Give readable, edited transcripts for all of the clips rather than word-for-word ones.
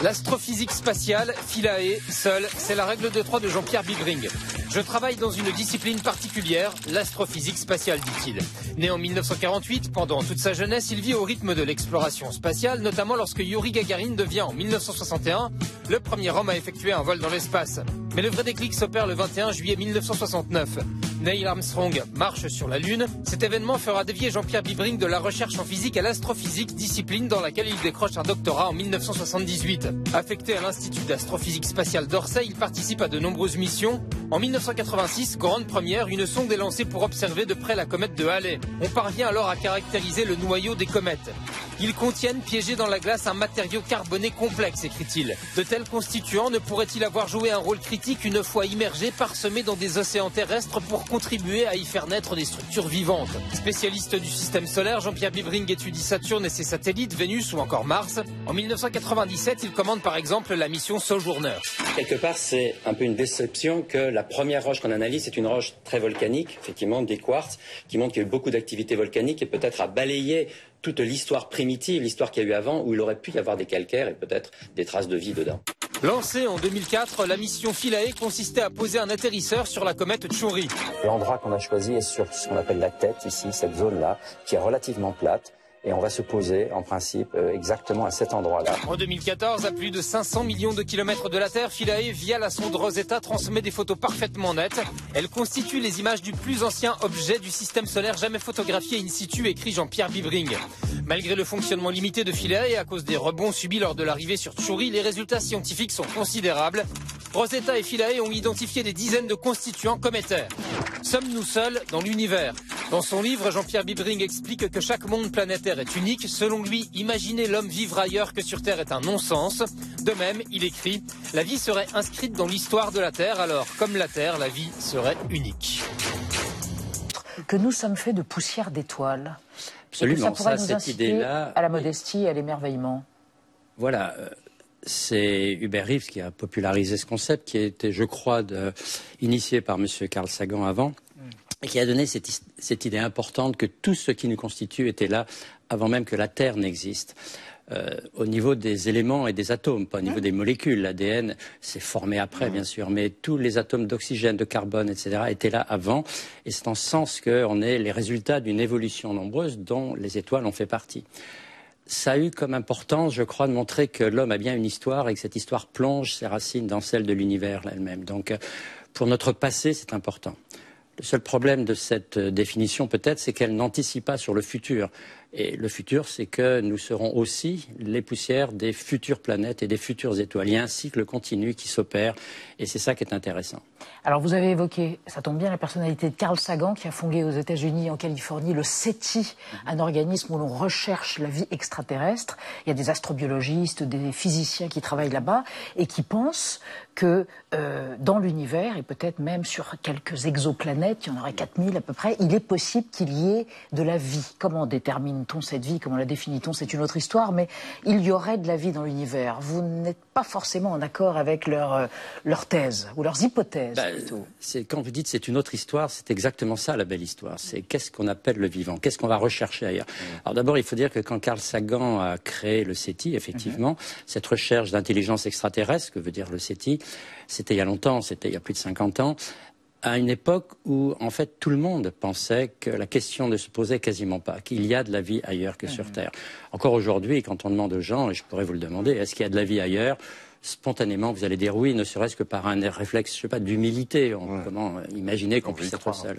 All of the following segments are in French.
L'astrophysique spatiale, Philae, seul, c'est la règle de 3 de Jean-Pierre Bibring. Je travaille dans une discipline particulière, l'astrophysique spatiale, dit-il. Né en 1948, pendant toute sa jeunesse, il vit au rythme de l'exploration spatiale, notamment lorsque Yuri Gagarin devient en 1961 le premier homme à effectuer un vol dans l'espace. Mais le vrai déclic s'opère le 21 juillet 1969. Neil Armstrong marche sur la Lune. Cet événement fera dévier Jean-Pierre Bibring de la recherche en physique à l'astrophysique, discipline dans laquelle il décroche un doctorat en 1978. Affecté à l'Institut d'astrophysique spatiale d'Orsay, il participe à de nombreuses missions. En 1986, grande première, une sonde est lancée pour observer de près la comète de Halley. On parvient alors à caractériser le noyau des comètes. Ils contiennent, piégés dans la glace, un matériau carboné complexe, écrit-il. De tels constituants ne pourraient-ils avoir joué un rôle critique une fois immergés, parsemés dans des océans terrestres pour contribuer à y faire naître des structures vivantes? Spécialiste du système solaire, Jean-Pierre Bibring étudie Saturne et ses satellites, Vénus ou encore Mars. En 1997, il commande par exemple la mission Sojourner. Quelque part, c'est un peu une déception que la première roche qu'on analyse, c'est une roche très volcanique, effectivement, des quartz, qui montre qu'il y a eu beaucoup d'activité volcanique et peut-être à balayer toute l'histoire primitive, l'histoire qu'il y a eu avant, où il aurait pu y avoir des calcaires et peut-être des traces de vie dedans. Lancée en 2004, la mission Philae consistait à poser un atterrisseur sur la comète Chury. L'endroit qu'on a choisi est sur ce qu'on appelle la tête, ici, cette zone-là, qui est relativement plate. Et on va se poser, en principe, exactement à cet endroit-là. En 2014, à plus de 500 millions de kilomètres de la Terre, Philae, via la sonde Rosetta, transmet des photos parfaitement nettes. Elle constitue les images du plus ancien objet du système solaire jamais photographié in situ, écrit Jean-Pierre Bibring. Malgré le fonctionnement limité de Philae et à cause des rebonds subis lors de l'arrivée sur Chury, les résultats scientifiques sont considérables. Rosetta et Philae ont identifié des dizaines de constituants cométaires. Sommes-nous seuls dans l'univers? Dans son livre, Jean-Pierre Bibring explique que chaque monde planétaire est unique. Selon lui, imaginer l'homme vivre ailleurs que sur Terre est un non-sens. De même, il écrit « La vie serait inscrite dans l'histoire de la Terre, alors comme la Terre, la vie serait unique. » Que nous sommes faits de poussière d'étoiles. Absolument, ça cette idée-là... à la modestie et à l'émerveillement. Voilà, c'est Hubert Reeves qui a popularisé ce concept, qui a été, je crois, initié par M. Carl Sagan avant, et qui a donné cette idée importante que tout ce qui nous constitue était là avant même que la Terre n'existe. Au niveau des éléments et des atomes, pas au niveau des molécules. L'ADN s'est formé après, bien sûr, mais tous les atomes d'oxygène, de carbone, etc. étaient là avant. Et c'est en ce sens qu'on est les résultats d'une évolution nombreuse dont les étoiles ont fait partie. Ça a eu comme importance, je crois, de montrer que l'homme a bien une histoire et que cette histoire plonge ses racines dans celle de l'univers elle-même. Donc, pour notre passé, c'est important. Le seul problème de cette définition, peut-être, c'est qu'elle n'anticipe pas sur le futur. Et le futur, c'est que nous serons aussi les poussières des futures planètes et des futures étoiles. Il y a un cycle continu qui s'opère et c'est ça qui est intéressant. Alors vous avez évoqué, ça tombe bien, la personnalité de Carl Sagan qui a fondé aux États-Unis, en Californie, le SETI, un organisme où l'on recherche la vie extraterrestre. Il y a des astrobiologistes, des physiciens qui travaillent là-bas et qui pensent que dans l'univers, et peut-être même sur quelques exoplanètes, il y en aurait 4000 à peu près, il est possible qu'il y ait de la vie. Comment détermine-t-on cette vie? Comment la définit-on? C'est une autre histoire, mais il y aurait de la vie dans l'univers. Vous n'êtes pas forcément en accord avec leur thèse ou leurs hypothèses. Quand vous dites c'est une autre histoire, c'est exactement ça la belle histoire. C'est qu'est-ce qu'on appelle le vivant, qu'est-ce qu'on va rechercher ailleurs. Alors d'abord, il faut dire que quand Carl Sagan a créé le SETI, effectivement, cette recherche d'intelligence extraterrestre, que veut dire le SETI, c'était il y a longtemps, c'était il y a plus de 50 ans, à une époque où, en fait, tout le monde pensait que la question ne se posait quasiment pas, qu'il y a de la vie ailleurs que sur Terre. Encore aujourd'hui, quand on demande aux gens, et je pourrais vous le demander, est-ce qu'il y a de la vie ailleurs? Spontanément, vous allez dire oui, ne serait-ce que par un réflexe, je sais pas, d'humilité. Comment imaginer qu'on puisse être seul?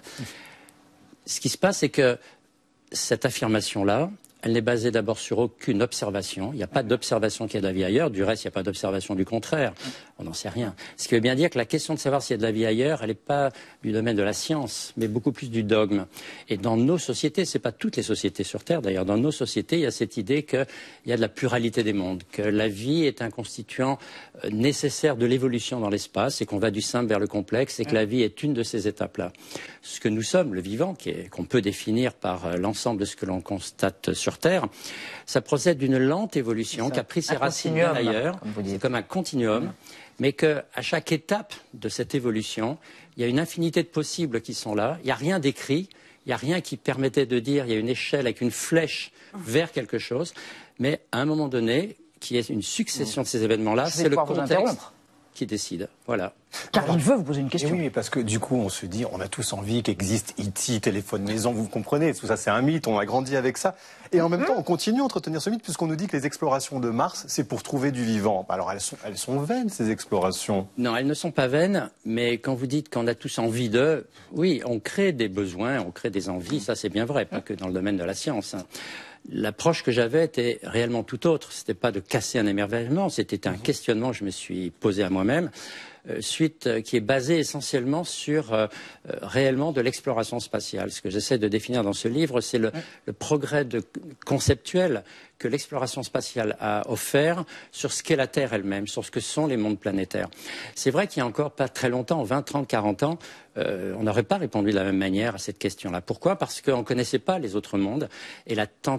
Ce qui se passe, c'est que cette affirmation-là, elle n'est basée d'abord sur aucune observation. Il n'y a pas d'observation qu'il y a de la vie ailleurs. Du reste, il n'y a pas d'observation du contraire. On n'en sait rien. Ce qui veut bien dire que la question de savoir s'il y a de la vie ailleurs, elle n'est pas du domaine de la science, mais beaucoup plus du dogme. Et dans nos sociétés, c'est pas toutes les sociétés sur Terre d'ailleurs, dans nos sociétés, il y a cette idée qu'il y a de la pluralité des mondes, que la vie est un constituant nécessaire de l'évolution dans l'espace et qu'on va du simple vers le complexe et que la vie est une de ces étapes-là. Ce que nous sommes, le vivant, qu'on peut définir par l'ensemble de ce que l'on constate sur Terre, ça procède d'une lente évolution qui a pris ses racines ailleurs. C'est comme un continuum, mais qu'à chaque étape de cette évolution, il y a une infinité de possibles qui sont là. Il n'y a rien d'écrit, il n'y a rien qui permettait de dire il y a une échelle avec une flèche vers quelque chose, mais à un moment donné, qui est une succession de ces événements-là, c'est le contexte qui décide. Voilà. Car il veut vous poser une question. Oui, mais parce que du coup, on se dit, on a tous envie qu'existe E.T., téléphone maison, vous comprenez, tout ça c'est un mythe, on a grandi avec ça. Et en même temps, on continue à entretenir ce mythe puisqu'on nous dit que les explorations de Mars, c'est pour trouver du vivant. Alors elles sont vaines, ces explorations. Non, elles ne sont pas vaines, mais quand vous dites qu'on a tous envie d'eux, oui, on crée des besoins, on crée des envies, ça c'est bien vrai, pas que dans le domaine de la science. L'approche que j'avais était réellement tout autre. C'était pas de casser un émerveillement, c'était un questionnement que je me suis posé à moi-même, qui est basé essentiellement sur réellement de l'exploration spatiale. Ce que j'essaie de définir dans ce livre, c'est le progrès conceptuel que l'exploration spatiale a offert sur ce qu'est la Terre elle-même, sur ce que sont les mondes planétaires. C'est vrai qu'il y a encore pas très longtemps, 20, 30, 40 ans, on n'aurait pas répondu de la même manière à cette question-là. Pourquoi? Parce qu'on ne connaissait pas les autres mondes et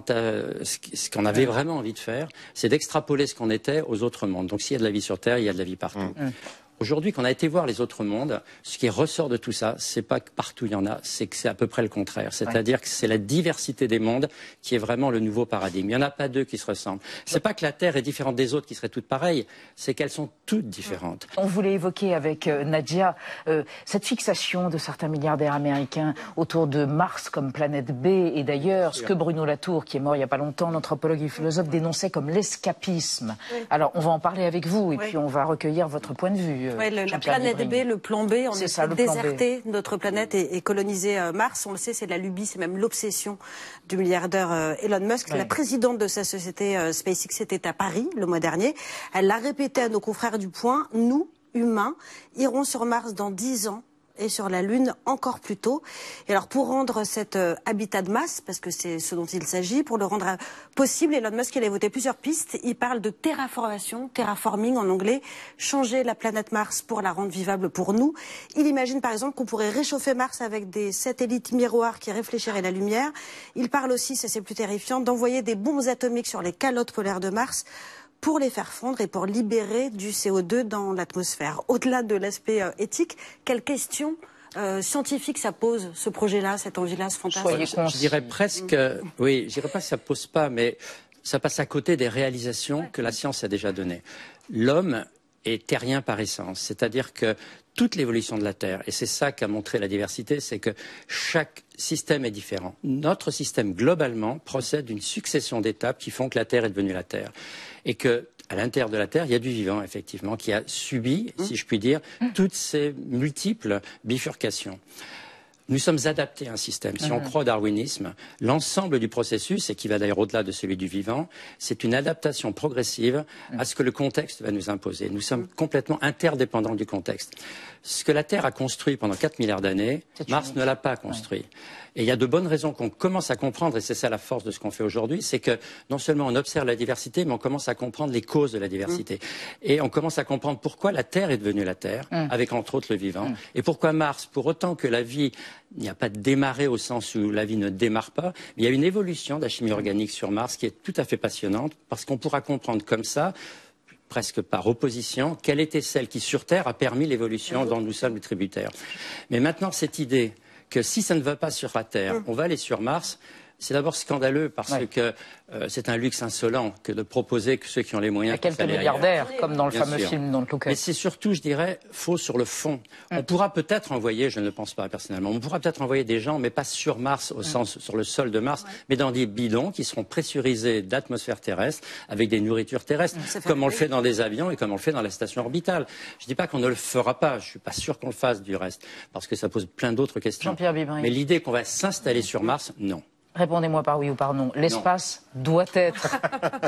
ce qu'on avait vraiment envie de faire, c'est d'extrapoler ce qu'on était aux autres mondes. Donc s'il y a de la vie sur Terre, il y a de la vie partout. Aujourd'hui, qu'on a été voir les autres mondes, ce qui ressort de tout ça, c'est pas que partout il y en a, c'est que c'est à peu près le contraire. C'est-à-dire que c'est la diversité des mondes qui est vraiment le nouveau paradigme. Il n'y en a pas deux qui se ressemblent. C'est pas que la Terre est différente des autres qui seraient toutes pareilles, c'est qu'elles sont toutes différentes. On voulait évoquer avec Nadia cette fixation de certains milliardaires américains autour de Mars comme planète B. Et d'ailleurs, ce que Bruno Latour, qui est mort il n'y a pas longtemps, l'anthropologue et philosophe, dénonçait comme l'escapisme. Alors, on va en parler avec vous et puis on va recueillir votre point de vue. Ouais, la planète B, le plan B, on essaie de déserter notre planète et coloniser Mars. On le sait, c'est la lubie, c'est même l'obsession du milliardaire Elon Musk. La présidente de sa société SpaceX était à Paris le mois dernier. Elle l'a répété à nos confrères du Point. Nous, humains, irons sur Mars dans 10 ans. Et sur la Lune encore plus tôt. Et alors pour rendre cet habitat de masse, parce que c'est ce dont il s'agit, pour le rendre possible, Elon Musk il a évoqué plusieurs pistes. Il parle de terraformation, terraforming en anglais, changer la planète Mars pour la rendre vivable pour nous. Il imagine par exemple qu'on pourrait réchauffer Mars avec des satellites miroirs qui réfléchiraient la lumière. Il parle aussi, ça c'est plus terrifiant, d'envoyer des bombes atomiques sur les calottes polaires de Mars pour les faire fondre et pour libérer du CO2 dans l'atmosphère. Au-delà de l'aspect éthique, quelles questions scientifiques ça pose, ce projet-là, cette envie-là, ce fantasme? Je dirais presque, oui, je dirais pas que ça pose pas, mais ça passe à côté des réalisations que la science a déjà données. L'homme est terrien par essence, c'est-à-dire que toute l'évolution de la Terre, et c'est ça qu'a montré la diversité, c'est que chaque système est différent. Notre système, globalement, procède d'une succession d'étapes qui font que la Terre est devenue la Terre. Et que, à l'intérieur de la Terre, il y a du vivant, effectivement, qui a subi, si je puis dire, toutes ces multiples bifurcations. Nous sommes adaptés à un système. Si on croit au darwinisme, l'ensemble du processus, et qui va d'ailleurs au-delà de celui du vivant, c'est une adaptation progressive à ce que le contexte va nous imposer. Nous sommes complètement interdépendants du contexte. Ce que la Terre a construit pendant 4 milliards d'années, Mars ne l'a pas construit. Et il y a de bonnes raisons qu'on commence à comprendre, et c'est ça la force de ce qu'on fait aujourd'hui, c'est que non seulement on observe la diversité, mais on commence à comprendre les causes de la diversité. Et on commence à comprendre pourquoi la Terre est devenue la Terre, avec entre autres le vivant, et pourquoi Mars, pour autant que la vie, il n'y a pas de démarrer au sens où la vie ne démarre pas, mais il y a une évolution de la chimie organique sur Mars qui est tout à fait passionnante, parce qu'on pourra comprendre comme ça, presque par opposition, quelle était celle qui, sur Terre, a permis l'évolution dont nous sommes les tributaires. Mais maintenant, cette idée que si ça ne va pas sur la Terre, on va aller sur Mars, c'est d'abord scandaleux parce que c'est un luxe insolent que de proposer que ceux qui ont les moyens... Il y a quelques milliardaires, comme dans le fameux film Don't Look Up. Mais c'est surtout, je dirais, faux sur le fond. On pourra peut-être envoyer, je ne le pense pas personnellement, on pourra peut-être envoyer des gens, mais pas sur Mars, au sens sur le sol de Mars, mais dans des bidons qui seront pressurisés d'atmosphère terrestre, avec des nourritures terrestres, comme on le fait dans des avions et comme on le fait dans la station orbitale. Je ne dis pas qu'on ne le fera pas, je ne suis pas sûr qu'on le fasse du reste, parce que ça pose plein d'autres questions. Jean-Pierre Bibring. Mais l'idée qu'on va s'installer sur Mars, non. Répondez-moi par oui ou par non. L'espace doit être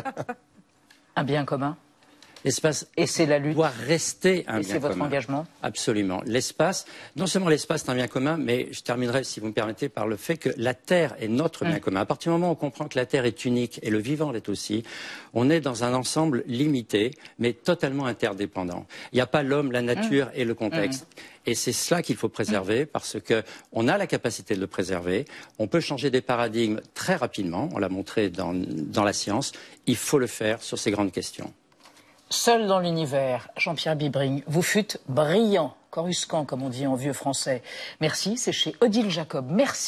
un bien commun. L'espace et c'est la lutte. Doit rester un bien commun. Et c'est votre engagement. Absolument. L'espace, non seulement l'espace est un bien commun, mais je terminerai, si vous me permettez, par le fait que la Terre est notre bien commun. À partir du moment où on comprend que la Terre est unique et le vivant l'est aussi, on est dans un ensemble limité, mais totalement interdépendant. Il n'y a pas l'homme, la nature et le contexte. Et c'est cela qu'il faut préserver parce qu'on a la capacité de le préserver. On peut changer des paradigmes très rapidement. On l'a montré dans la science. Il faut le faire sur ces grandes questions. Seul dans l'univers, Jean-Pierre Bibring, vous fûtes brillant, coruscant, comme on dit en vieux français. Merci, c'est chez Odile Jacob. Merci.